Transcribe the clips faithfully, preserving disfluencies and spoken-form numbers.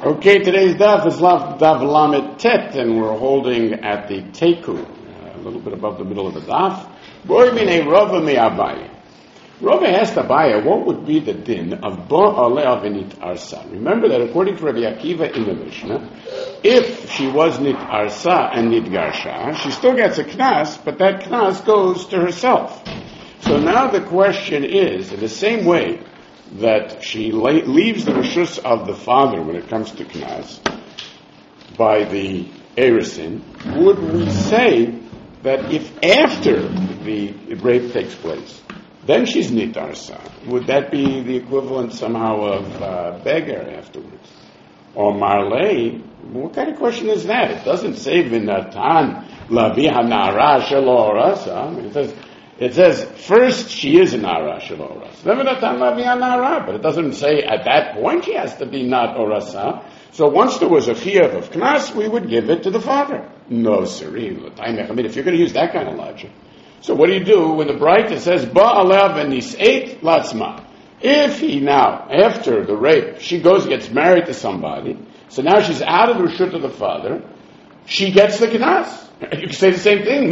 Okay, today's daf is Daf Lamed Tet, and we're holding at the Teku, uh, a little bit above the middle of the daf. Boi minei Rava mi Abaye. Rava asked Abaye, what would be the din of Bo Aleh Venit Arsa? Remember that according to Rabbi Akiva in the Mishnah, if she was Nit Arsa and Nit Garsha, she still gets a knas, but that knas goes to herself. So now the question is, in the same way that she la- leaves the reshus of the father when it comes to knas by the erisin, would we say that if after the rape takes place, then she's nit arsa? Would that be the equivalent somehow of uh, beggar afterwards? Or marlei? What kind of question is that? It doesn't say v'natan lavi hanara shelo rasa. It says It says, first, she is an Ara Shel Orasa. But it doesn't say at that point she has to be not Orasa. So once there was a chiyuv of Knas, we would give it to the father. No, siree. I mean, if you're going to use that kind of logic. So what do you do when the Braita says, Ba'alev and nis'eit latzma? If he now, after the rape, she goes and gets married to somebody, so now she's out of the reshut of the father, she gets the Knas. You can say the same thing.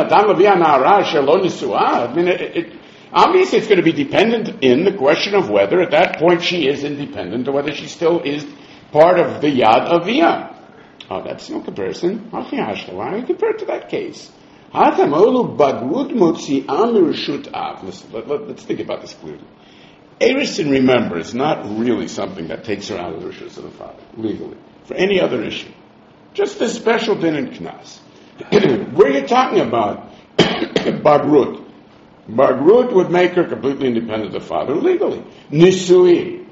I mean, it, it, obviously it's going to be dependent in the question of whether at that point she is independent or whether she still is part of the Yad Aviyah. Oh, that's no comparison. Why do you compare it to that case? Listen, let, let, let's think about this clearly. Erisin, remember, is not really something that takes her out of the rishus of the father, legally, for any other issue. Just a special din in Knas. Where you're talking about Bagrut. Bagrut would make her completely independent of the father legally. Nisui.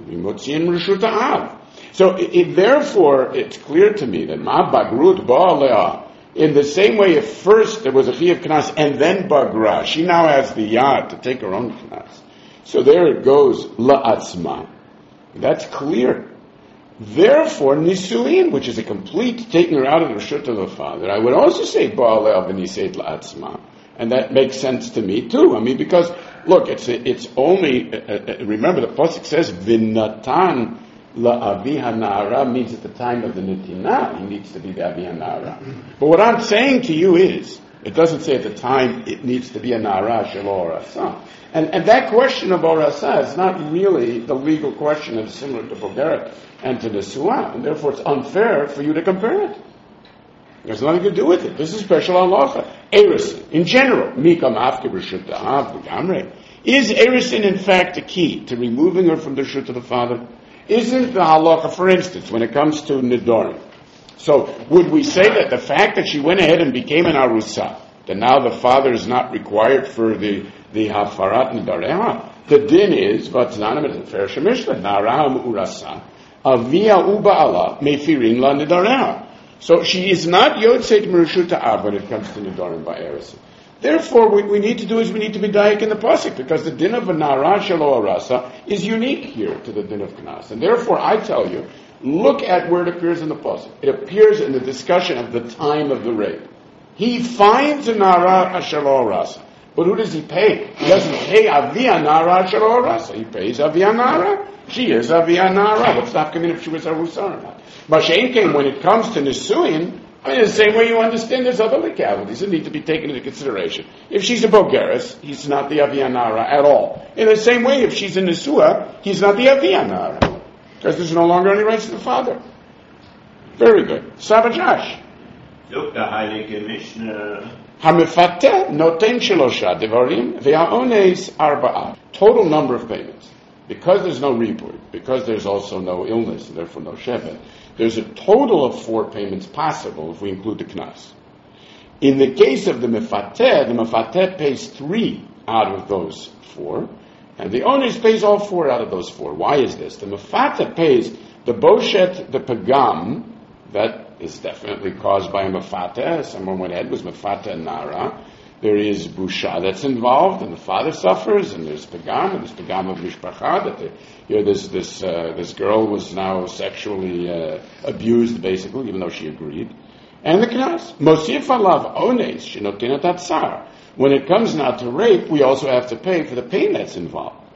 So it, it, therefore, it's clear to me that Ma Bagrut Ba'alea, in the same way if first there was a Chiyuv Knas and then Bagra, she now has the Yad to take her own Knas. So there it goes, La'atzma. That's clear. Therefore, nisuin, which is a complete taking her out of the reshut of the father, I would also say ba'aleh v'niseit la'atzma, and that makes sense to me too. I mean, because look, it's it's only uh, uh, remember the pasuk says v'natan la'avi hanara means at the time of the nitina he needs to be the avi hanara. But what I'm saying to you is, it doesn't say at the time it needs to be a nara shelo orasa. And and that question of orasa is not really the legal question that's similar to bogeret and to the suah, and therefore it's unfair for you to compare it. There's nothing to do with it. This is special halacha. Erisin, in general, mikam after reshut da'av v'gamrei. Is erisin in fact the key to removing her from the reshut of the father? Isn't the halacha, for instance, when it comes to nidorim? So would we say that the fact that she went ahead and became an arusa, that now the father is not required for the the hafarat nidareha? The din is vatznanim et fer shemishla naraham urasa. Avia uba'ala mefirin la nidareha. So she is not yotzeit merushuta av when it comes to nidarim by erison. Therefore, what we need to do is we need to be daik in the pasuk, because the din of a nara shelo arasa is unique here to the din of knas. And therefore, I tell you, look at where it appears in the pasuk. It appears in the discussion of the time of the rape. He finds a nara shelo arasa. But who does he pay? He doesn't pay avia nara shelo arasa. He pays avia nara. She is avia nara. What's not coming if she was arusa or not? Mashain came when it comes to nisuin. I mean, the same way you understand there's other legalities that need to be taken into consideration. If she's a bogeres, he's not the avia nara at all. In the same way, if she's a nisua, he's not the avia nara, because there's no longer any rights to the father. Very good. Savajash. Look, the Heilige Mishnah. Hamifateh noten shelosha devarim ve'aones arba'a. Total number of payments. Because there's no reboot, because there's also no illness, and therefore no shevet, there's a total of four payments possible if we include the knas. In the case of the mefateh, the mefateh pays three out of those four, and the owners pays all four out of those four. Why is this? The mefateh pays the boshet, the pagam, that is definitely caused by a mefateh. Someone went ahead, was mefateh nara. There is busha that's involved, and the father suffers, and there's pagam, and there's pagam of mishpacha, that the, you know, this this uh, this girl was now sexually uh, abused, basically, even though she agreed. And the knas, mosif alav ones shenotinat atzar. When it comes now to rape, we also have to pay for the pain that's involved.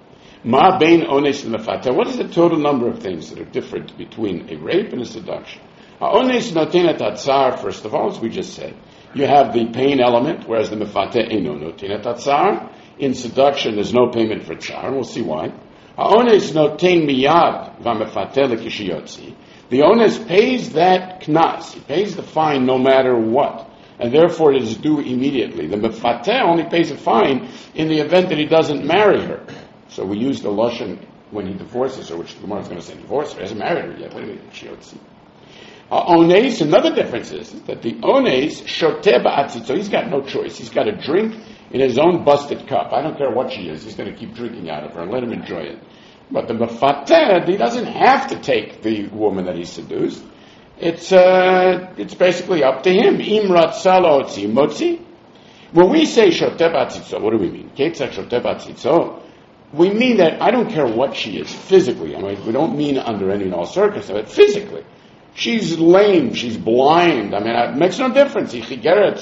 Ma bein ones and mefateh. What is the total number of things that are different between a rape and a seduction? Ones notenet atzar, first of all, as we just said. You have the pain element, whereas the mefateh eino notenet atzar. In seduction, there's no payment for tzar, and we'll see why. Ones noten miyad v'mefateh lekishiyotzi. The onus pays that knas, he pays the fine no matter what, and therefore it is due immediately. The mefateh only pays a fine in the event that he doesn't marry her. So we use the lashon when he divorces her, which the Gemara is going to say divorce her, he hasn't married her yet. What do you mean? Shiotzi. Uh, ones, another difference is that the ones shoteh ba'atzitzo, he's got no choice. He's got to drink in his own busted cup. I don't care what she is, he's going to keep drinking out of her and let him enjoy it. But the mefateh, he doesn't have to take the woman that he seduced. It's uh, it's basically up to him. Imrat salotzi motzi. When we say shoteh ba'atzitzo, what do we mean? Ketzak shoteh ba'atzitzo. We mean that I don't care what she is physically. I mean, we don't mean under any and all circumstances, but physically. She's lame, she's blind. I mean, it makes no difference. Which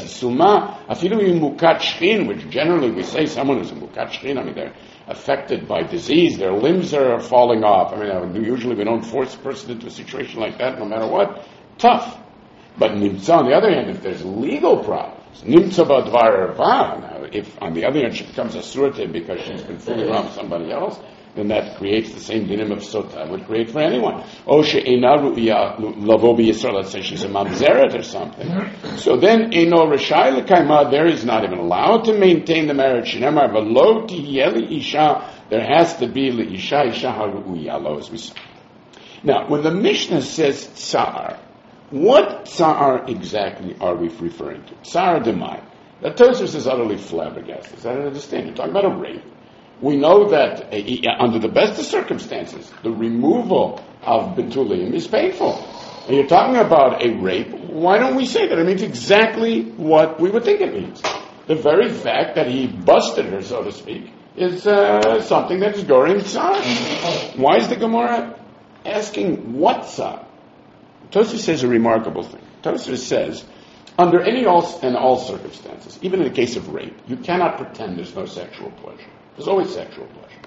generally we say someone who's a mukat shchin, I mean, they're affected by disease, their limbs are falling off. I mean, usually we don't force a person into a situation like that, no matter what. Tough. But nimtza, on the other hand, if there's legal problems, nimtza b'dvar erva, if on the other hand she becomes a surte because she's been fooling around with somebody else, then that creates the same dinim of sota would create for anyone. O she'ena ru'ya lavo b'yisrael, let's say she's a mamzeret or something. So then, eno reshai l'kaima, there is not even allowed to maintain the marriage. Shenemar v'lo tihiyeli isha, there has to be l'isha isha ha'ru'ya lo, as we say. Now, when the Mishnah says tsar, what tsar exactly are we referring to? Tsar demai. That Tosfos is utterly flabbergasted. I don't understand. You're talking about a rape. We know that uh, under the best of circumstances, the removal of betulim is painful. And you're talking about a rape. Why don't we say that? It means exactly what we would think it means. The very fact that he busted her, so to speak, is uh, something that is goring tsar. Why is the Gemara asking what tsar? Tosfos says a remarkable thing. Tosfos says, under any all, and all circumstances, even in the case of rape, you cannot pretend there's no sexual pleasure. There's always sexual pleasure.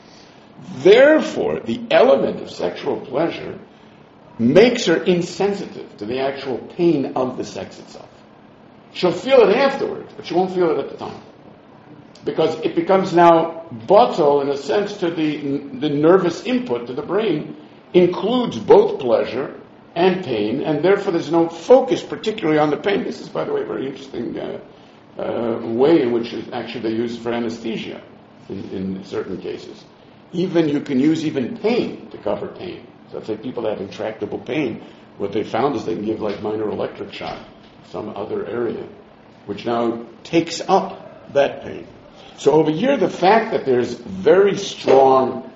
Therefore, the element of sexual pleasure makes her insensitive to the actual pain of the sex itself. She'll feel it afterwards, but she won't feel it at the time. Because it becomes now bottle, in a sense, to the, the nervous input to the brain, includes both pleasure and pain, and therefore there's no focus particularly on the pain. This is, by the way, a very interesting uh, uh, way in which it actually they use for anesthesia. In, in certain cases. Even you can use even pain to cover pain. So let's say people that have intractable pain, what they found is they can give like minor electric shock, some other area, which now takes up that pain. So over here, the fact that there's very strong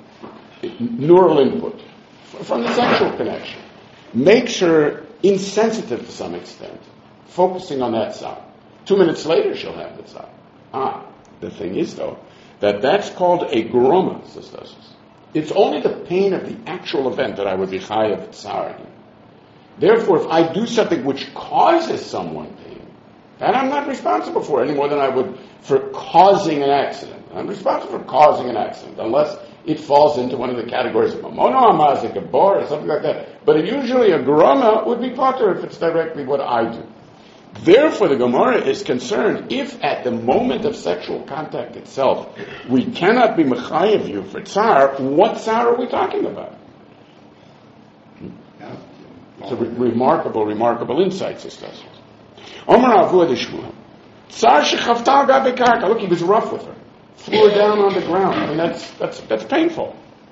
neural input from the sexual connection makes her insensitive to some extent, focusing on that side. Two minutes later, she'll have the side. Ah, the thing is, though, that that's called a groma, says Tosfos. It's only the pain of the actual event that I would be chayav tsar. Therefore, if I do something which causes someone pain, then I'm not responsible for it any more than I would for causing an accident. I'm responsible for causing an accident, unless it falls into one of the categories of mamono amazik, a bor, or something like that. But usually a groma would be potter if it's directly what I do. Therefore, the Gemara is concerned if at the moment of sexual contact itself we cannot be mechayev you for tsar, what tsar are we talking about? It's a re- remarkable, remarkable insight, says Tosfos. Omar Avua Shmuel. Tsar shechavta gabekarka. Look, he was rough with her. Threw her down on the ground. I mean, that's that's that's painful.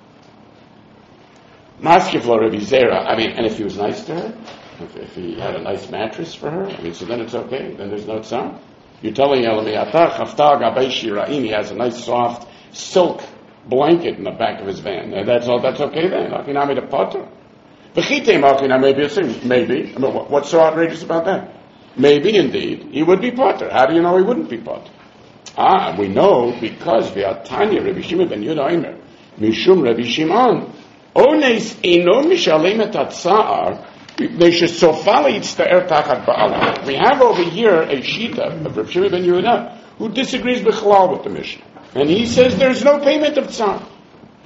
Maskevlo Rabbi Zera. I mean, and if he was nice to her, if, if he had a nice mattress for her, I mean, so then it's okay. Then there's no tsar. You're telling Elamiata chavta gabei shiraim. He has a nice soft silk blanket in the back of his van. And that's all. That's okay then. Akinami the potter. V'chitem akinami maybe a thing. Maybe. I mean, what, what's so outrageous about that? Maybe indeed he would be potter. How do you know he wouldn't be potter? Ah, we know because we are Tanya Rabbi Shimon ben Yehuda Omer Mishum Rabbi Shimon Ones eno mishalem et hatzar mipnei shesofali yitzta'er tachat ba'ala. We have over here a shita of Rabbi Shimon ben Yehuda who disagrees b'chalal with the Mishnah, and he says there's no payment of tzar.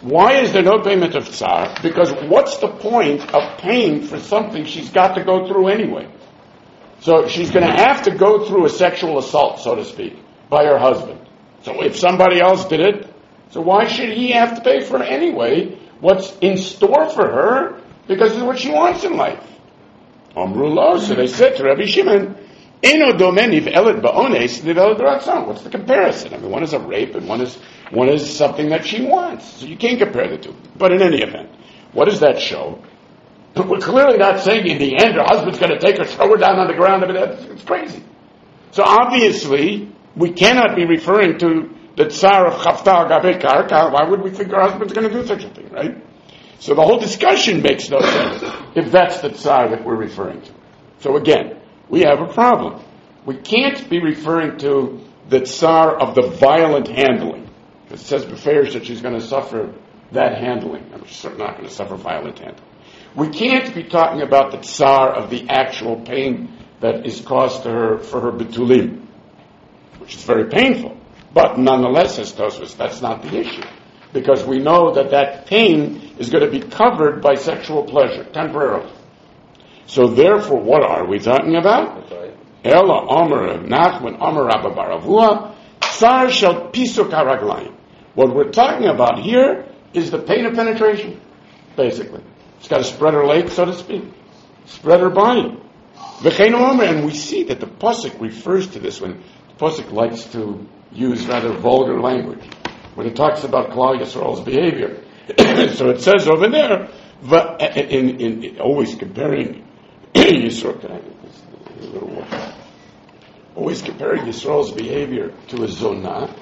Why is there no payment of tsar? Because what's the point of paying for something she's got to go through anyway? So she's going to have to go through a sexual assault, so to speak, by her husband. So if somebody else did it, so why should he have to pay for it anyway? What's in store for her? Because it's what she wants in life. Amrullah, so they said to Rabbi Shimon, Eno domeni v'elet ba'ones v'elet b'ratzon. What's the comparison? I mean, one is a rape and one is one is something that she wants. So you can't compare the two. But in any event, what does that show? We're clearly not saying in the end her husband's going to take her, throw her down on the ground. I mean, it's crazy. So obviously, we cannot be referring to the tsar of Chavta Gabe Karka. Why would we think her husband's going to do such a thing, right? So the whole discussion makes no sense if that's the tsar that we're referring to. So again, we have a problem. We can't be referring to the tsar of the violent handling. It says Beferish that she's going to suffer that handling. I'm certainly not going to suffer violent handling. We can't be talking about the tsar of the actual pain that is caused to her for her betulim, which is very painful. But nonetheless, says Tosfos, that's not the issue. Because we know that that pain is going to be covered by sexual pleasure, temporarily. So therefore, what are we talking about? Ela Omer Nachman Omer Rabba Baravua Tsar Shel Pisuk HaRaglayim. What we're talking about here is the pain of penetration, basically. She's got to spread her legs, so to speak. Spread her body. And we see that the Pasuk refers to this when the Pasuk likes to use rather vulgar language. When it talks about Klal Yisrael's behavior. So it says over there, in, in, in always comparing Yisrael, can I get this a little water? Always comparing Yisrael's behavior to a zonah.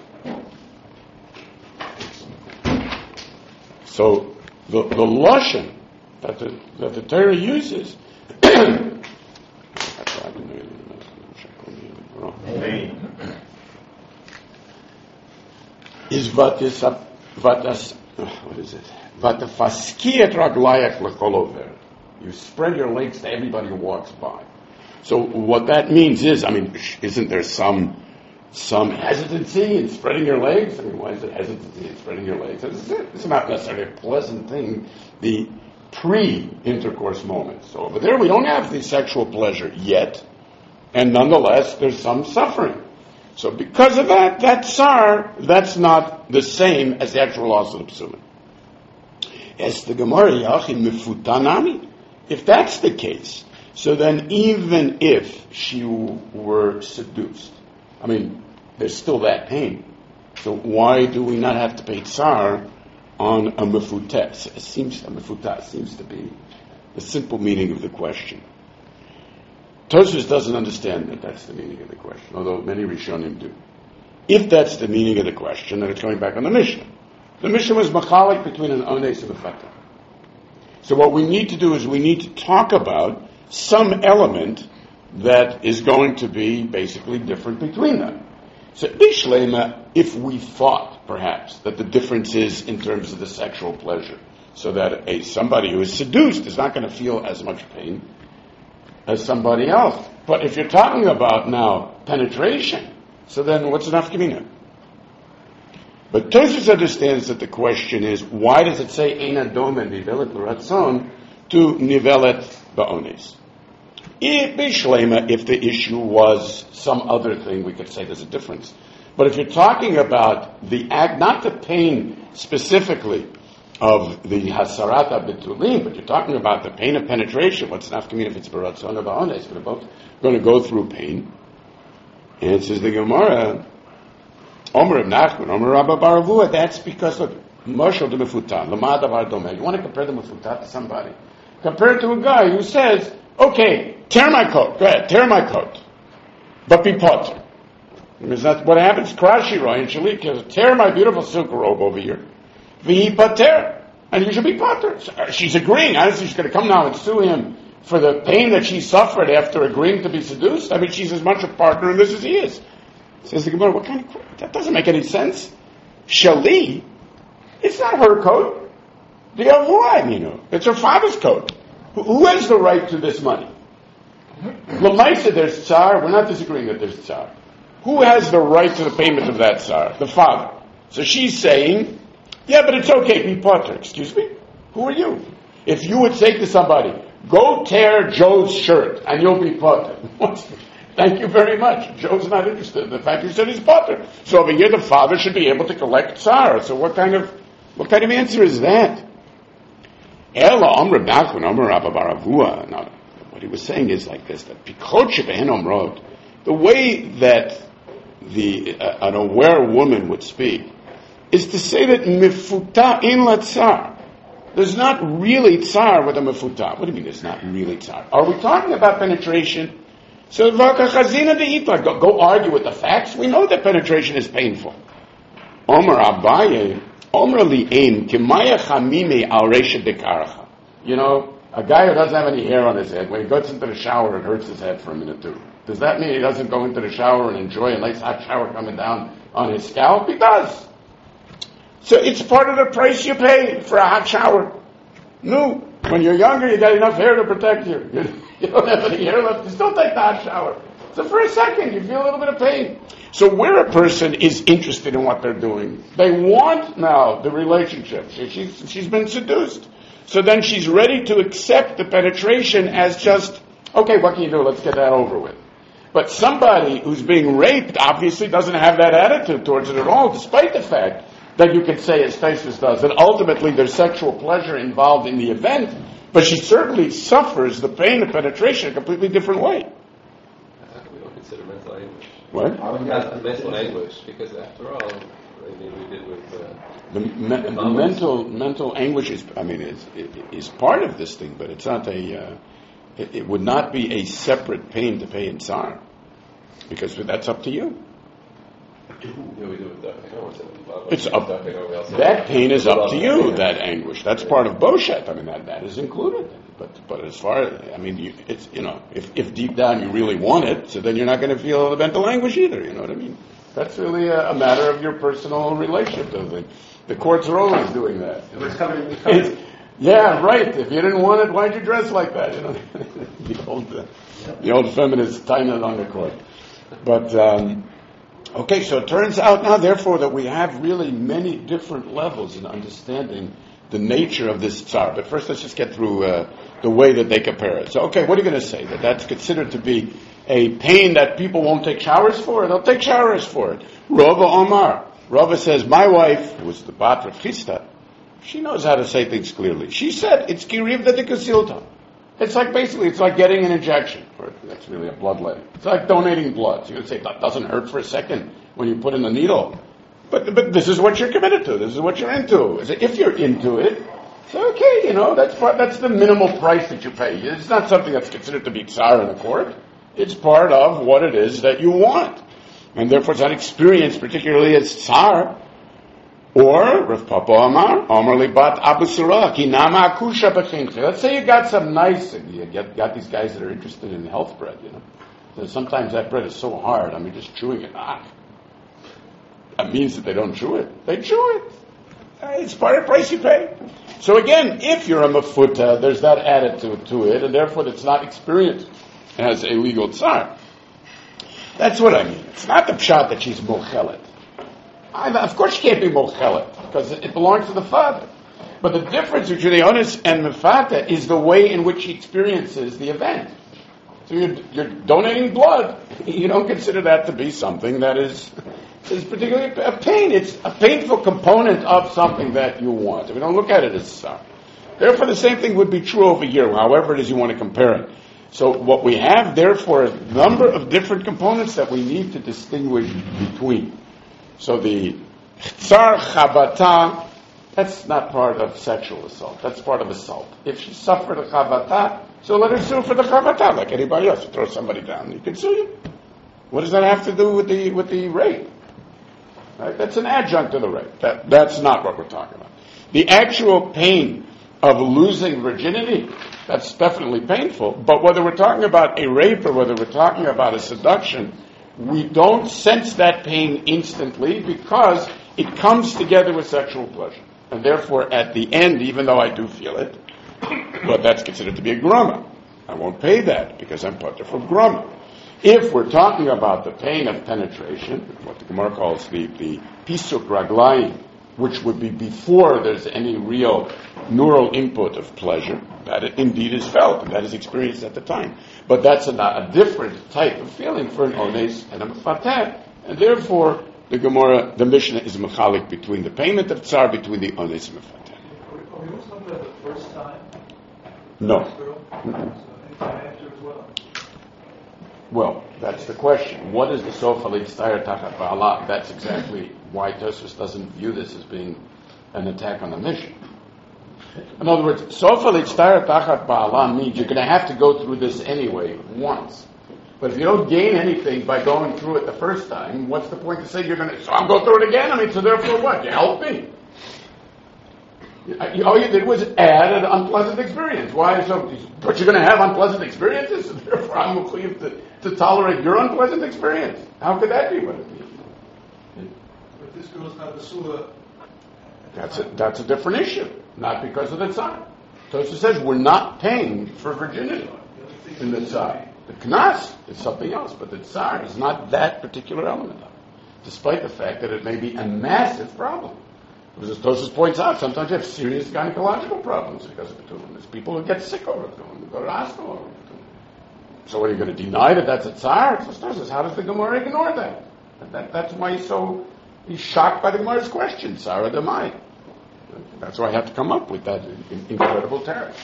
So the, the lashon that the, that the Torah uses is vatis vatas what is it? Vatafaskiet raglayak lekolover. You spread your legs to everybody who walks by. So what that means is, I mean, isn't there some some hesitancy in spreading your legs? I mean, why is it hesitancy in spreading your legs? It's not necessarily a pleasant thing, the pre-intercourse moment. So over there we don't have the sexual pleasure yet, and nonetheless there's some suffering. So because of that, that tsar, that's not the same as the actual loss of the psulim. As the Gemara Yachim Mefutanami, if that's the case, so then even if she were seduced, I mean, there's still that pain. So why do we not have to pay tsar on a mefutah? It seems a mefutah seems to be the simple meaning of the question. Tosfos doesn't understand that that's the meaning of the question, although many Rishonim do. If that's the meaning of the question, then it's going back on the Mishnah. The Mishnah was machalik between an ones and a fatah. So what we need to do is we need to talk about some element that is going to be basically different between them. So bishlema, if we thought perhaps that the difference is in terms of the sexual pleasure, so that a somebody who is seduced is not going to feel as much pain as somebody else. But if you're talking about now penetration, so then what's an afkamina? But Tosfos understands that the question is, why does it say Eina Domen Nivelet L'Ratzon to Nivelet Ba'ones? If Bishlema, if the issue was some other thing, we could say there's a difference. But if you're talking about the act, not the pain specifically of the Hasarata B'Tulim, but you're talking about the pain of penetration, what's an afkamina if it's B'Ratzon or Ba'ones? We're both going to go through pain. And it says the Gemara, Omer of Nachman, Omer Rabba Baravua, that's because of Moshe de Mefutah, Lamad Avar Domeh. You want to compare the Mefutah to somebody? Compare it to a guy who says, okay, tear my coat, go ahead, tear my coat, but be potter. Because that's what happens, Krashi Roy and Shalik, tear my beautiful silk robe over here, Vihi pater, and you should be potter. She's agreeing, honestly, she's going to come now and sue him for the pain that she suffered after agreeing to be seduced. I mean, she's as much a partner in this as he is. Says the Gemara, what kind of, that doesn't make any sense. Shali, it's not her coat. The Avua, you know, it's her father's coat. Who, who has the right to this money? Lamaisa, there's tsar. We're not disagreeing that there's tsar. Who has the right to the payment of that tsar? The father. So she's saying, Yeah, but it's okay, be potter. Excuse me? Who are you? If you would say to somebody, go tear Joe's shirt and you'll be potter. Thank you very much. Joe's not interested in the fact you said he's potter. So over here the father should be able to collect tsar. So what kind of what kind of answer is that? Ela Amr Nachman Amr Rabba Baravua. Now, what he was saying is like this: that Pikot Shebehen Omrod, the way that the uh, an aware woman would speak is to say that mifuta in la tsar. There's not really tsar with a mifuta. What do you mean there's not really tsar? Are we talking about penetration? So go, go argue with the facts. We know that penetration is painful. Omer Abaye, Omer li'em kimaya chamime al resha dekaracha. You know, a guy who doesn't have any hair on his head, when he goes into the shower, it hurts his head for a minute or two. Does that mean he doesn't go into the shower and enjoy a nice hot shower coming down on his scalp? He does. So it's part of the price you pay for a hot shower. No, when you're younger, you got enough hair to protect you. You don't have any hair left, you still take the hot shower. So for a second, you feel a little bit of pain. So where a person is interested in what they're doing, they want now the relationship. She, she's, she's been seduced. So then she's ready to accept the penetration as just, okay, what can you do? Let's get that over with. But somebody who's being raped obviously doesn't have that attitude towards it at all, despite the fact that you can say, as Taisus does, that ultimately there's sexual pleasure involved in the event, but she certainly suffers the pain of penetration a completely different way. We don't consider mental anguish. What? Not mental anguish, because after all, I mean, we did with uh, the, me- the mental mental anguish is, I mean, is, is part of this thing, but it's not a. Uh, it, it would not be a separate pain to pay in tsar, because that's up to you. Yeah, we do with that. It's up. That pain is up to you. That anguish. That's part of boshet. I mean, that that is included. But but as far as I mean, you, it's you know, if if deep down you really want it, so then you're not going to feel the mental anguish either. You know what I mean? That's really a, a matter of your personal relationship to the The courts are always doing that. It's coming. It's coming. It's, yeah, right. If you didn't want it, why'd you dress like that? You know, the old uh, the old feminist tying it on the court. But. Um, Okay, so it turns out now, therefore, that we have really many different levels in understanding the nature of this tsar. But first, let's just get through uh, the way that they compare it. So, okay, what are you going to say? That that's considered to be a pain that people won't take showers for? They'll take showers for it. Rava Omar. Rava says, my wife, who was the Bat Rav Chisda, she knows how to say things clearly. She said, it's kiriv that the It's like basically, it's like getting an injection. Or that's really a bloodletting. It's like donating blood. So you would say that doesn't hurt for a second when you put in the needle. But but this is what you're committed to. This is what you're into. If you're into it, it's okay, you know, that's part, that's the minimal price that you pay. It's not something that's considered to be tsar in the court. It's part of what it is that you want. And therefore it's not experienced particularly as tsar. Or, Rav Papa Amar, Amar Libat Abu Surah, Kinama Akusha Bachinche. Let's say you got some nice, you get, got these guys that are interested in health bread, you know. So sometimes that bread is so hard, I mean, just chewing it, ah. That means that they don't chew it. They chew it. It's part of the price you pay. So again, if you're a mafuta, there's that attitude to it, and therefore it's not experienced as a legal tsar. That's what I mean. It's not the pshat that she's mochelet. I, of course she can't be mochelet, because it belongs to the father. But the difference between the onus and mefata is the way in which he experiences the event. So you're, you're donating blood. You don't consider that to be something that is, is particularly a pain. It's a painful component of something that you want. We don't look at it as sorrow. Therefore, the same thing would be true over here, however it is you want to compare it. So what we have, therefore, a number of different components that we need to distinguish between. So the tsar chavata, that's not part of sexual assault. That's part of assault. If she suffered a chavata, so let her sue for the chavata, like anybody else. You throw somebody down, you can sue you. What does that have to do with the with the rape? Right? That's an adjunct to the rape. That that's not what we're talking about. The actual pain of losing virginity, that's definitely painful. But whether we're talking about a rape or whether we're talking about a seduction, we don't sense that pain instantly because it comes together with sexual pleasure. And therefore, at the end, even though I do feel it, but that's considered to be a grama. I won't pay that because I'm pater from grama. If we're talking about the pain of penetration, what the Gemara calls the, the pisuk raglayim, which would be before there's any real neural input of pleasure, that it indeed is felt, and that is experienced at the time. But that's a, a different type of feeling for an ones and a mefateh, and therefore the Gemara, the Mishnah is mechalik between the payment of tsar, between the ones and mefateh. Are we always talking about the first time? No. Mm-hmm. So anytime after as well? Well, that's the question. What is the sofa l'tzayir tachat ba'ala? That's exactly why Tosfos doesn't view this as being an attack on the mission. In other words, sofa l'tzayir tachat ba'ala means you're going to have to go through this anyway, once. But if you don't gain anything by going through it the first time, what's the point to say you're going to, so I'll go through it again? I mean, so therefore what? You help me. All you did was add an unpleasant experience. Why? So, but you're going to have unpleasant experiences, and therefore I'm going to, to tolerate your unpleasant experience. How could that be what it means? But this girl's not the surah. That's a, that's a different issue, not because of the tzar. Tosha says we're not paying for virginity in the tzar. The knas is something else, but the tzar is not that particular element of it, despite the fact that it may be a massive problem. Because as Tosha points out, sometimes you have serious gynecological problems because of Betulim. There's people who get sick over Betulim, who go to the hospital over Betulim. So what are you going to deny that that's a tzar? So Tosha says, how does the Gemara ignore that? that? That's why he's so he's shocked by the Gemara's question, tzara demai. That's why I have to come up with that incredible tariff.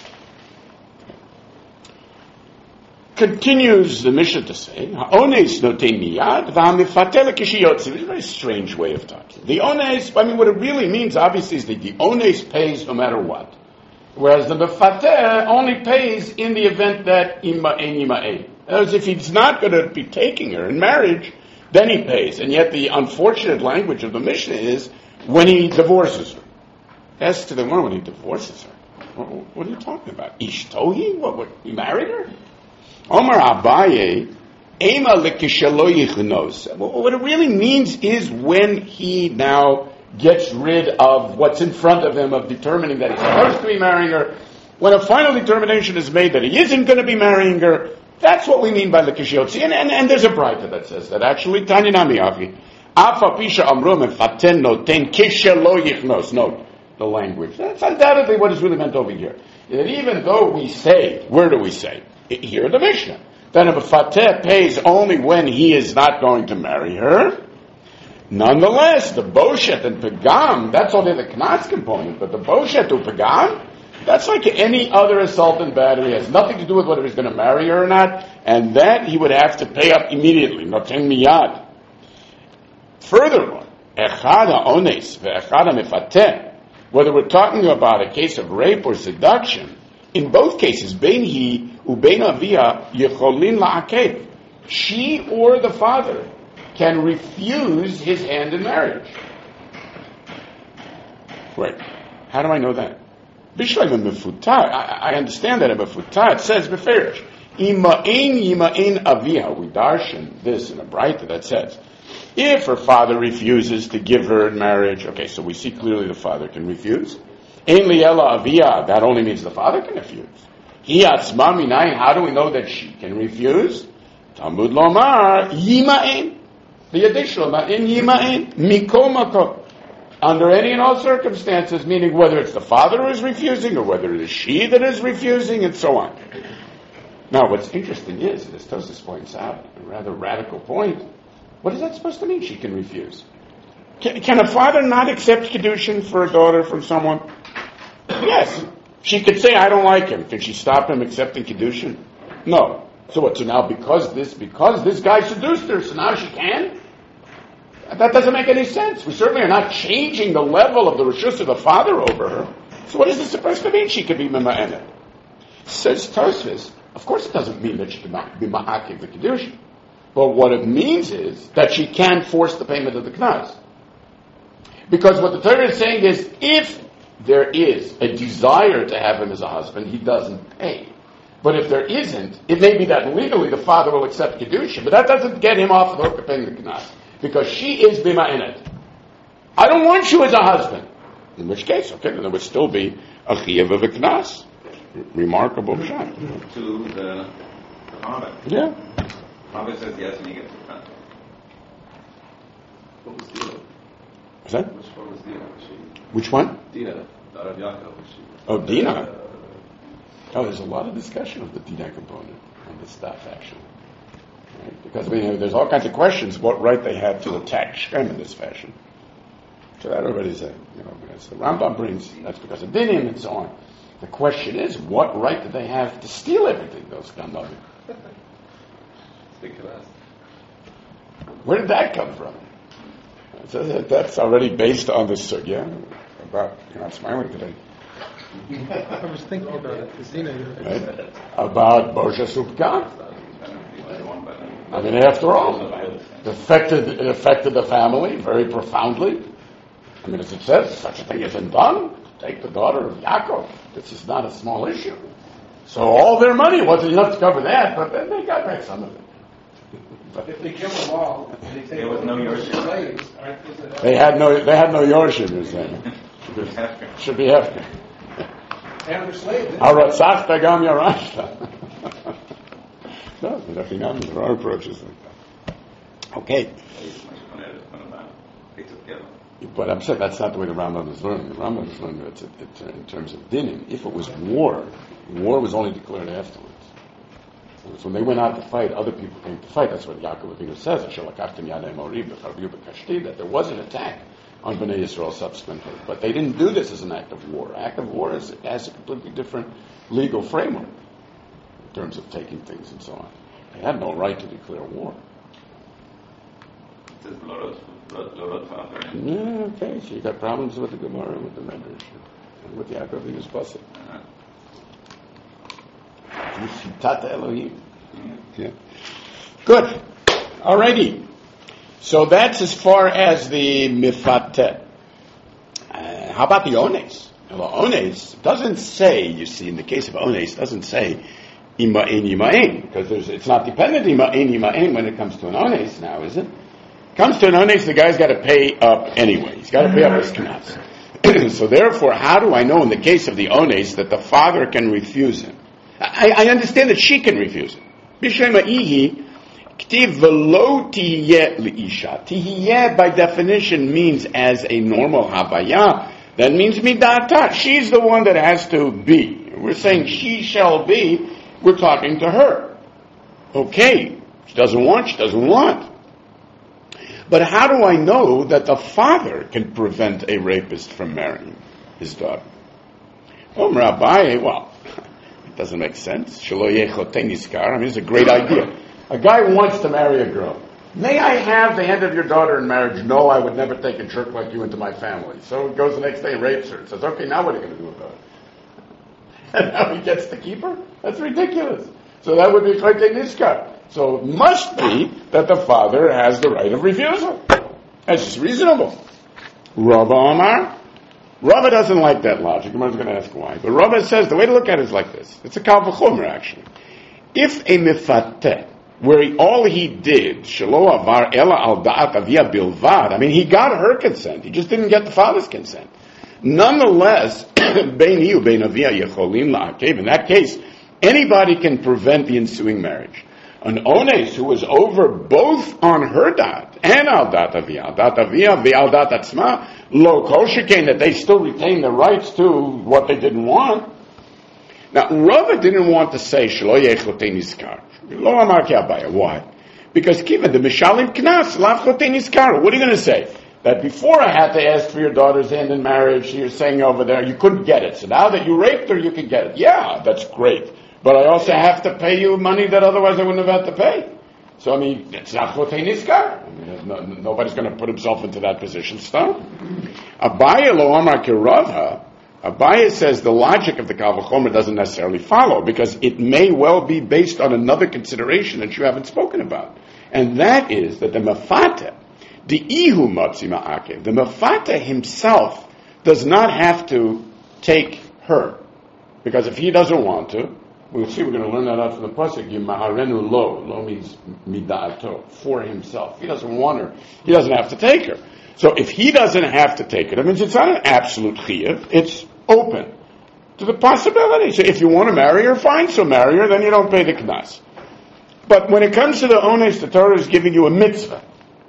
Continues the Mishnah to say, "Ha'ones notein miyad v'hamifatel kishiyotzi." It's a very strange way of talking. The ones, I mean, what it really means, obviously, is that the ones pays no matter what, whereas the mefateh only pays in the event that ima'en ima'en. As if he's not going to be taking her in marriage, then he pays. And yet, the unfortunate language of the Mishnah is when he divorces her. As to the one when he divorces her, what, what are you talking about? Ishtohi? What? What? You married her? Omar Abaye, Ema lekishalo yichnos. What it really means is when he now gets rid of what's in front of him, of determining that he's supposed to be marrying her, when a final determination is made that he isn't going to be marrying her, that's what we mean by lekishiyotzi. And, and, and there's a braita that says that actually, Tanya Nami Avi, Afa Pisha Amrum Faten Noten Kishalo yichnos. Note the language. That's undoubtedly what is really meant over here. That even though we say, where do we say? Here in the Mishnah, that a mefateh pays only when he is not going to marry her. Nonetheless, the boshet and pagam, that's only the knas component, but the boshet or pagam, that's like any other assault and battery. It has nothing to do with whether he's going to marry her or not, and that he would have to pay up immediately. Noten miyad. Furthermore, echad ha'ones ve'echad ha'mefateh, whether we're talking about a case of rape or seduction, in both cases, bein hi ubein avia yecholin la'akev. She or the father can refuse his hand in marriage. Right. How do I know that? Bishleim mefutar. I understand that in mefutar it says beferish. Ima'ein yima'ein avia. We darshan this in a braita that says, if her father refuses to give her in marriage, okay, so we see clearly the father can refuse. Ein liela avia, that only means the father can refuse. Hi atzma minayin, how do we know that she can refuse? Talmud lomar, yima'en. The additional, in yima'en, mikol makol. Under any and all circumstances, meaning whether it's the father who is refusing or whether it is she that is refusing and so on. Now, what's interesting is, as Tosfos points out, a rather radical point, what is that supposed to mean, she can refuse? Can, can a father not accept Kedushin for a daughter from someone? Yes. She could say, I don't like him. Can she stop him accepting Kedushin? No. So what, so now because this, because this guy seduced her, so now she can? That doesn't make any sense. We certainly are not changing the level of the reshus of the father over her. So what is this supposed to mean? She could be mema'enet. Says Tosfos, of course it doesn't mean that she cannot be ma'akiv the Kedushin. But what it means is that she can force the payment of the knas. Because what the Torah is saying is, if there is a desire to have him as a husband, he doesn't pay. But if there isn't, it may be that legally the father will accept Kedusha, but that doesn't get him off the hook of paying the knas. Because she is bima'enet. I don't want you as a husband. In which case, okay, then there would still be a chiyuv of a knas. Remarkable shot. To the father. Yeah. Father says yes and he gets the cut. What was the deal? Is that? Which one was Dina? Was she Which one? Dina, daughter of Yaakov? Was she? Oh, Dina. Oh, there's a lot of discussion of the Dina component on this stuff, actually. Right? Because I mean, there's all kinds of questions what right they had to attack Shem in this fashion. So that already is a, you know, as the Rambam brings, that's because of Dinim and so on. The question is, what right did they have to steal everything, those Gandavim? Speak of us. Where did that come from? So that- that's already based on the sugya about, you know, I'm smiling today, I was thinking about it. Because, you know, right? About Bosha Subka. I mean, after all, it affected, it affected the family very profoundly. I mean, as it says, such a thing isn't done. Take the daughter of Yaakov. This is not a small issue. So all their money wasn't enough to cover that, but then they got back some of it. If they kill them all, and they take There was no Yorshim. slaves, aren't those- They had no, they had no Yorshim, you're saying. Should be hefker. and they're slaves. Aratzachta gam yarashta. No, there are approaches like that. Okay. But I'm saying that's not the way the Rambam is learning. The Rambam is learning it, it, it, in terms of dinim. If it was war, war was only declared afterwards. It was when they went out to fight, other people came to fight. That's what Yaakov Avinu says, that there was an attack on Bnei Yisrael subsequently. But they didn't do this as an act of war. Act of war is, has a completely different legal framework in terms of taking things and so on. They had no right to declare war. It says Lorot, Lorot Father. Yeah, okay, so you got problems with the Gemara and with the Medrash and with Yaakov Avinu's pasuk. Tata Elohim. Yeah. Good. Alrighty. So that's as far as the Mifateh. Uh, how about the Ones? Well, Ones doesn't say, you see, in the case of Ones, doesn't say Ima'in Ima'in, because there's, it's not dependent Ima'in Ima'in when it comes to an Ones now, is it? Comes to an Ones, the guy's got to pay up anyway. He's got to pay up his knas. So therefore, how do I know in the case of the Ones that the father can refuse him? I, I understand that she can refuse him. B'Shema'ihi, k'tiv v'lo tihiyeh li'isha. Tihiyeh, by definition, means as a normal havaya. That means midata. She's the one that has to be. We're saying she shall be. We're talking to her. Okay. She doesn't want, she doesn't want. But how do I know that the father can prevent a rapist from marrying his daughter? Oh, Rabbi, well, it doesn't make sense. Shelo yechoten niskar. I mean, it's a great idea. A guy wants to marry a girl. May I have the hand of your daughter in marriage? No, I would never take a jerk like you into my family. So he goes the next day and rapes her and says, okay, now what are you going to do about it? And now he gets to keep her? That's ridiculous. So that would be choten niskar. So it must be that the father has the right of refusal. That's just reasonable. Rava Amar. Rava doesn't like that logic. I'm going to ask why. But Rava says the way to look at it is like this. It's a kal v'chomer, actually. If a mifateh, where he, all he did, shelo avar ela al da'at avia bilvad, I mean, he got her consent. He just didn't get the father's consent. Nonetheless, bein hu bein avia yecholim la'akev. In that case, anybody can prevent the ensuing marriage. An ones who was over both on her dat and al dat avia, al dat avia ve'al dat atzma, lo kol shekain, that they still retain the rights to what they didn't want. Now, Rava didn't want to say shelo yechoten niskar. Lo amar ki abaya. Why? Because given the mishalim knas lav choten niskar. What are you going to say? That before I had to ask for your daughter's hand in marriage, you're saying over there you couldn't get it. So now that you raped her, you can get it. Yeah, that's great. But I also have to pay you money that otherwise I wouldn't have had to pay. So, I mean, it's not choten niskar. I mean, no, nobody's going to put himself into that position. Stop. Abaya lo amar ki Rava. Abaya says the logic of the kal v'chomer doesn't necessarily follow, because it may well be based on another consideration that you haven't spoken about. And that is that the mafata, the ihu matzi ma'akev, the mafata himself does not have to take her. Because if he doesn't want to, we'll see, we're going to learn that out from the pasuk, yimaharenu lo, lo means mida'ato, for himself. He doesn't want her. He doesn't have to take her. So if he doesn't have to take it, that means it's not an absolute chiyuv, it's open to the possibility. So if you want to marry her, fine, so marry her, then you don't pay the knas. But when it comes to the ones, the Torah is giving you a mitzvah.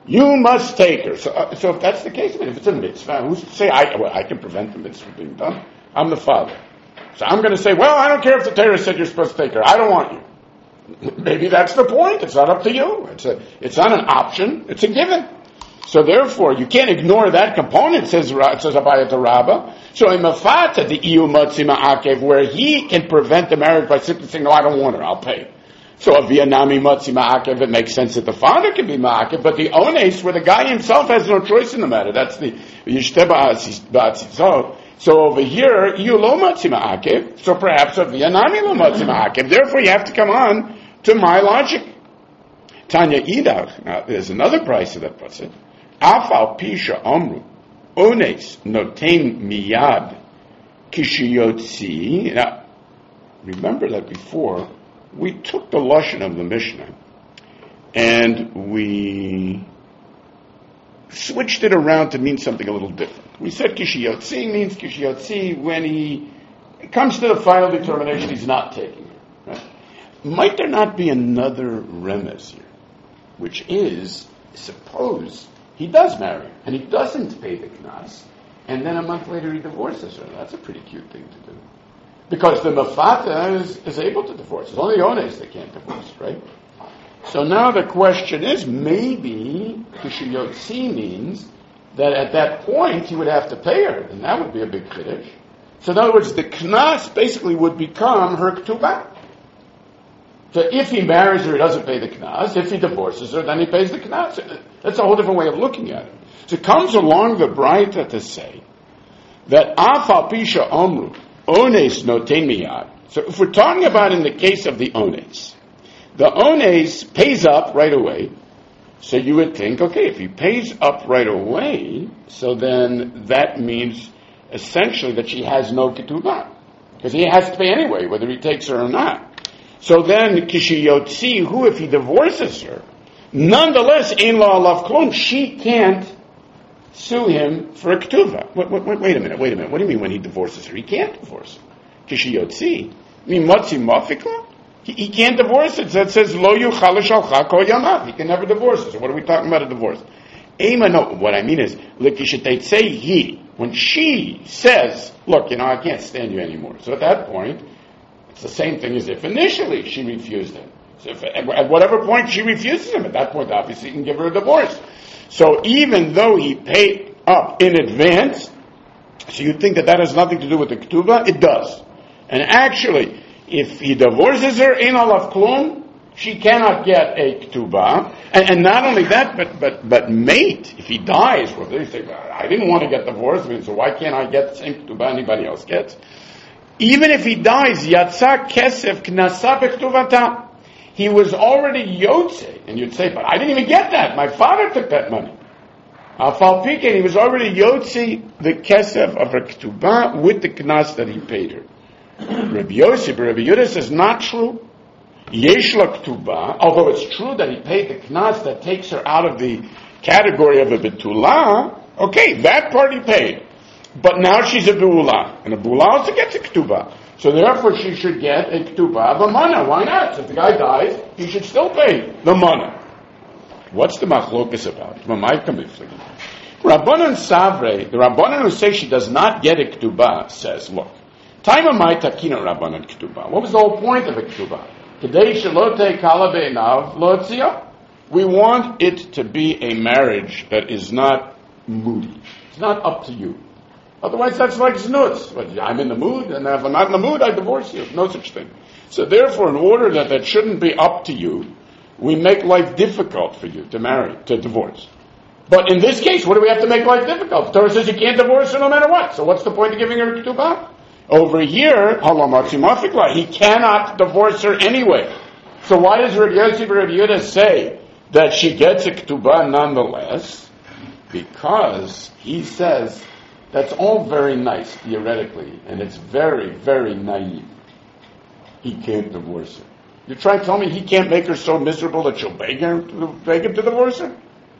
You must take her. So, uh, so if that's the case, I mean, if it's a mitzvah, who's to say, I, well, I can prevent the mitzvah being done? I'm the father. So I'm going to say, well, I don't care if the Torah said you're supposed to take her. I don't want you. Maybe that's the point. It's not up to you. It's a, it's not an option. It's a given. So therefore, you can't ignore that component, says, says Abayat Rabbah. So in Mafata, the Iyu Motzi Ma'akev, where he can prevent the marriage by simply saying, no, I don't want her, I'll pay. So a Vietnami Motzi Ma'akev, it makes sense that the father can be Ma'akev, but the Ones, where the guy himself has no choice in the matter, that's the Yishteh Ba'atzizot. So over here, Iyu Lo Motzi Ma'akev, so perhaps a Vietnami Lo Motzi Ma'akev. Therefore, you have to come on to my logic. Tanya Idach, now there's another price of that pasuk. Afal Pisha Omru, Ones Noten Miyad Kishiyotzi. Now, remember that before, we took the Lashon of the Mishnah and we switched it around to mean something a little different. We said Kishiyotzi means Kishiyotzi when he comes to the final determination he's not taking it. Right? Might there not be another remez here, which is, suppose he does marry her, and he doesn't pay the knas, and then a month later he divorces her. That's a pretty cute thing to do. Because the mafata is, is able to divorce. It's only ones that can't divorce, right? So now the question is, maybe Kishiyotzi means that at that point he would have to pay her, and that would be a big kiddush. So in other words, the knas basically would become her ketubah. So if he marries her, he doesn't pay the knas. If he divorces her, then he pays the knas. That's a whole different way of looking at it. So it comes along the Braita to say that Afal Pisha Omru, Ones Noten Miyad. So if we're talking about in the case of the Ones, the Ones pays up right away. So you would think, okay, if he pays up right away, so then that means essentially that she has no ketubah. Because he has to pay anyway, whether he takes her or not. So then, Kishiyotzi, who if he divorces her, nonetheless, Ein Lo Alav Klum, she can't sue him for a ketubah. Wait, wait, wait a minute, wait a minute. What do you mean when he divorces her? He can't divorce her. Kishiyotzi. I mean, Motzi Mafikla? He, he can't divorce it. That says, Lo Yuchal Shalcha Kol Yamav. He can never divorce her. So what are we talking about a divorce? Ema, no, what I mean is, L'kisheteitzei he, when she says, look, you know, I can't stand you anymore. So at that point, it's the same thing as if initially she refused him. So if, at whatever point she refuses him, at that point obviously he can give her a divorce. So even though he paid up in advance, so you think that that has nothing to do with the ketubah? It does. And actually, if he divorces her, Ein Alav Klum, she cannot get a ketubah. And, and not only that, but but but mate, if he dies, well, they say, I didn't want to get divorced, so why can't I get the same ketubah anybody else gets? Even if he dies, Yatsa Kesef Knasa Bektuvata, he was already Yotze. And you'd say, but I didn't even get that. My father took that money. Afal Piken, he was already Yotze, the Kesef of her Ketubah, with the Knas that he paid her. Rabbi Yosef, Rabbi Yehuda says, not true. Yesh la Ketubah, although it's true that he paid the Knas that takes her out of the category of a Betulah, okay, that part he paid. But now she's a Be'ula, and a Be'ula also gets a Ketubah. So therefore she should get a Ketubah of a Mana. Why not? So if the guy dies, he should still pay the Mana. What's the Machlokas about? Rabbanan Savre, the Rabbanan who say she does not get a Ketubah, says, look, Taima Mai Takina Rabbanan Ketubah. What was the whole point of a Ketubah? Today Shalote Kala Be'enav Lotzia. We want it to be a marriage that is not moody. It's not up to you. Otherwise, that's like znutz. But I'm in the mood, and if I'm not in the mood, I divorce you. No such thing. So therefore, in order that that shouldn't be up to you, we make life difficult for you to marry, to divorce. But in this case, what do we have to make life difficult? The Torah says you can't divorce her no matter what. So what's the point of giving her a ketubah? Over here, he cannot divorce her anyway. So why does Rabbi Yosef Rabbi Yehuda say that she gets a ketubah nonetheless? Because he says that's all very nice, theoretically, and it's very, very naive. He can't divorce her. You're trying to tell me he can't make her so miserable that she'll beg, her to, beg him to divorce her?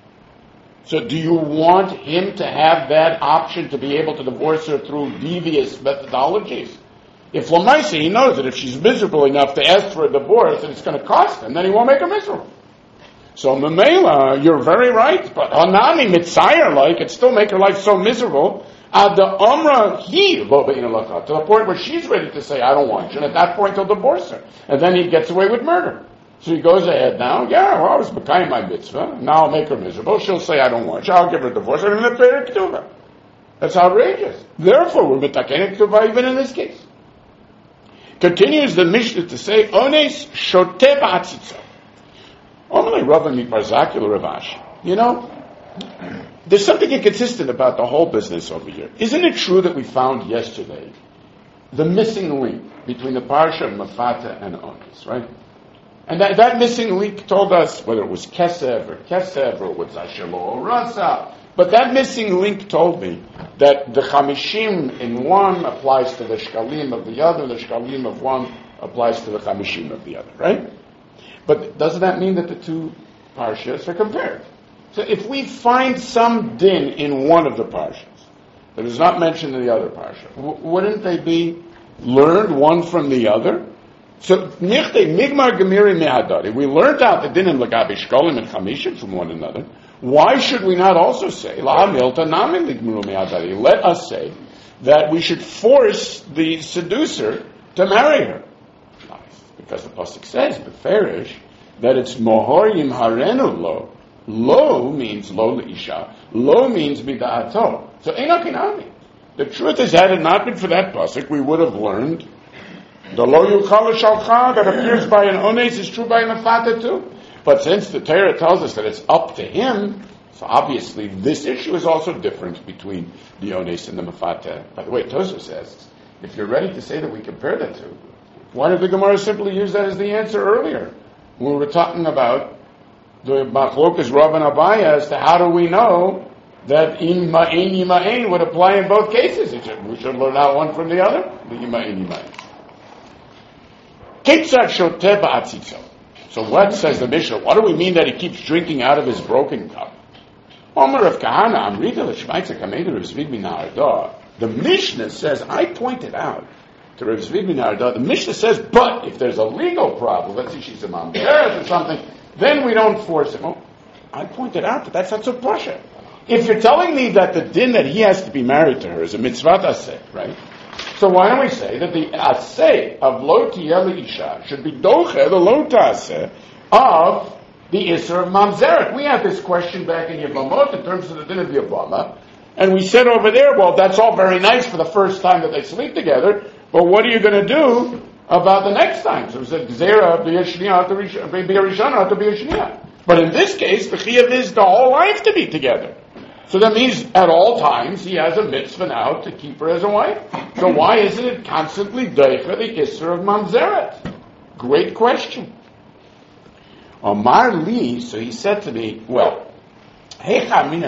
So do you want him to have that option to be able to divorce her through devious methodologies? If Lamaisa, he knows that if she's miserable enough to ask for a divorce and it's going to cost him, then he won't make her miserable. So Mamela, you're very right, but Hanami Mitzayer like it still make her life so miserable. Ad the Umra he lo be'ina laka, to the point where she's ready to say, I don't want you, and at that point he'll divorce her. And then he gets away with murder. So he goes ahead now, yeah, well, I was B'kayim my mitzvah, now I'll make her miserable, she'll say, I don't want you, I'll give her a divorce, and then the Torah Ketuvah. That's outrageous. Therefore, we're mitakenet Ketuvah even in this case. Continues the Mishnah to say, Ones shoteh ba'atzitza. Only Rabbi Miparzakul Ravash. You know, there's something inconsistent about the whole business over here. Isn't it true that we found yesterday the missing link between the parsha of Mafata and Ones, right? And that, that missing link told us whether it was Kesev or Kesev or it was Ashelo or Rasa. But that missing link told me that the Chamishim in one applies to the Shkalim of the other, the Shkalim of one applies to the Chamishim of the other, right? But doesn't that mean that the two parshas are compared? So if we find some din in one of the parshas that is not mentioned in the other parsha, w- wouldn't they be learned one from the other? So nichte migmar gemiri mehadari. We learned out the din in lagabi shkolim and chamishim from one another. Why should we not also say la milta namin ligmuru mehadari? Let us say that we should force the seducer to marry her. Because the pasuk says, beferish, that it's mohorim harenu lo. Lo means lo leisha. Lo means mida'ato. So enokinami. The truth is, had it not been for that pasuk, we would have learned the lo yuchal shalcha that appears by an ones is true by an afata too. But since the Torah tells us that it's up to him, so obviously this issue is also different between the ones and the mafata. By the way, Tosfos says, if you're ready to say that we compare the two, why did the Gemara simply use that as the answer earlier? When we were talking about the Machlokas Rav and Abaya as to how do we know that in Ma'in Yima'in would apply in both cases. We should learn out one from the other. The Yima'in Yima'in. Ketzad shoteh ba'atzitzo. So what says the Mishnah? What do we mean that he keeps drinking out of his broken cup? Omer of Kahana, Amrita l'shmaitza kameda Rav Zvi bin Arda. The Mishnah says, I pointed out to Rav Zvi bin Arda, the Mishnah says, but if there's a legal problem, let's say she's a mamzeret or something, then we don't force him. Oh, I pointed out that that's not so pasha. If you're telling me that the din that he has to be married to her is a mitzvah aseh, right? So why don't we say that the aseh of lo tiyeh isha should be doche, the lo taseh, of the isser of mamzeret? We had this question back in Yevamot in terms of the din of Yevamah, and we said over there, well, that's all very nice for the first time that they sleep together, but what are you going to do about the next time? So it was a gzera b'yeshniya to b'yarishana to b'yeshniya. But in this case, the chiyuv is the whole life to be together. So that means at all times he has a mitzvah now to keep her as a wife. So why isn't it constantly deicha the isser of mamzeret? Great question. Omar li, so he said to me, well, where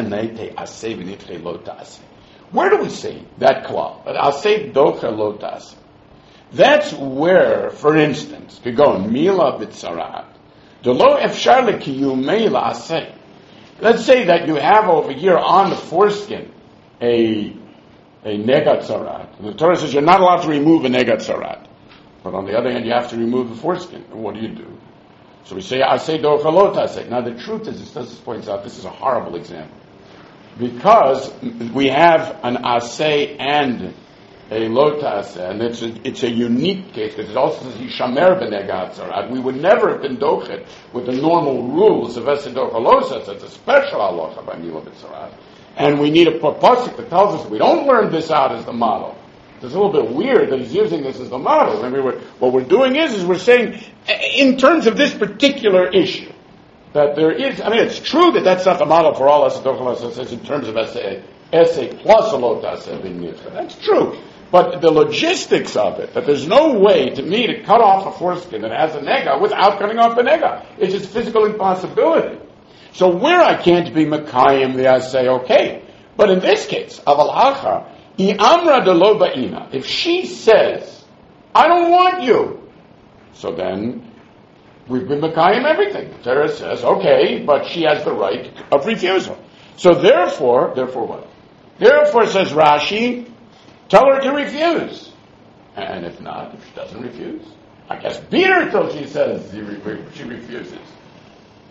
do we say that klal? Aseh docha lo taseh. That's where, for instance, could go mila b'tzarat. The lo efshar lekiyumei la'aseh. Let's say that you have over here on the foreskin a a negat tzarat. The Torah says you're not allowed to remove a negat tzarat, but on the other hand, you have to remove the foreskin. And what do you do? So we say aseh docha lo taseh. Now the truth is, as Tosfos points out, this is a horrible example because we have an aseh and a lotas, and it's a, it's a unique case because it also says yishamer b'negat tzarat. We would never have been dochet with the normal rules of esed docha losas. It's a special halacha by mila b'tzarat, and we need a pasuk that tells us we don't learn this out as the model. It's a little bit weird that he's using this as the model. I mean, we're, what we're doing is is we're saying in terms of this particular issue that there is. I mean, it's true that that's not the model for all esed docha losas. It's in terms of esed esed plus a lotas being used. That's true. But the logistics of it, that there's no way to me to cut off a foreskin that has a nega without cutting off a nega. It's just physical impossibility. So where I can't be Mekayim, I say, okay. But in this case, aval acha, I amra de lo ba'ina. If she says, I don't want you, so then we've been Mekayim everything. Torah says, okay, but she has the right of refusal. So therefore, therefore what? Therefore, says Rashi, tell her to refuse. And if not, if she doesn't refuse, I guess beat her till she says she refuses.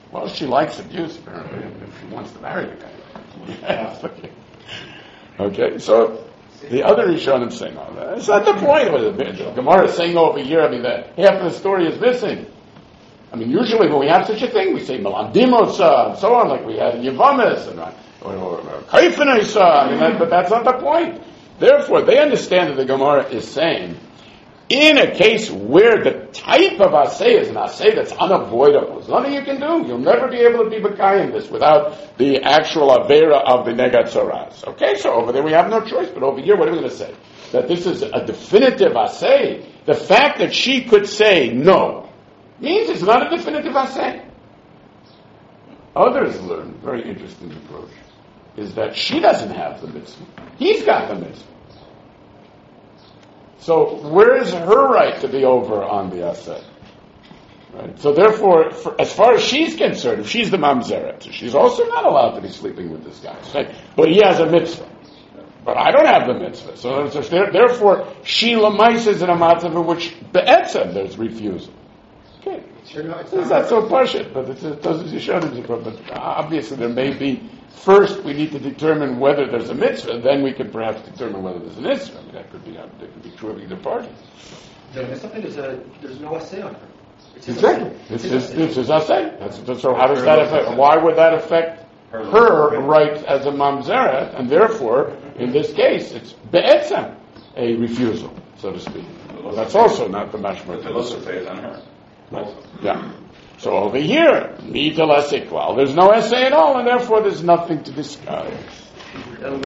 Well, she likes abuse, apparently, if she wants to marry the guy. Okay, so the other Rishonim say no. That's not the point of it. The Gemara is saying over here, I mean, that half of the story is missing. I mean, usually when we have such a thing, we say Melandimosa and so on, like we had in Yavamis and or, or, or Kaifanaisa. I mean, that, but that's not the point. Therefore, they understand that the Gemara is saying, in a case where the type of asay is an asay that's unavoidable, there's nothing you can do. You'll never be able to be bakayim this without the actual avera of the negatzoras. Okay, so over there we have no choice. But over here, what are we going to say? That this is a definitive asay. The fact that she could say no means it's not a definitive asay. Others learn, very interesting approach, is that she doesn't have the mitzvah. He's got the mitzvah. So where is her right to be over on the asay? Right? So therefore, for, as far as she's concerned, if she's the mamzeret, she's also not allowed to be sleeping with this guy. Right? But he has a mitzvah. But I don't have the mitzvah. So therefore, she lamaises in a matzav in which be'etzem there's refusal. Okay. Sure, no, it's It's not so pashut, but it's, it doesn't Yishonim. But obviously there may be, first we need to determine whether there's a mitzvah, then we can perhaps determine whether there's an mitzvah. I mean, that could be, that could be true of either party. There's something, there's, a, there's no essay on her. It's his Exactly. essay. This It's is, his this essay. is asay. That's, that's, so how does that affect, why would that affect her right as a mamzeret, and therefore, in this case, it's be'etzem, a refusal, so to speak. Well, that's also not the mashma. The philosophy is on her. Yeah. So over here, mita la sequal. There's no essay at all, and therefore there's nothing to discuss.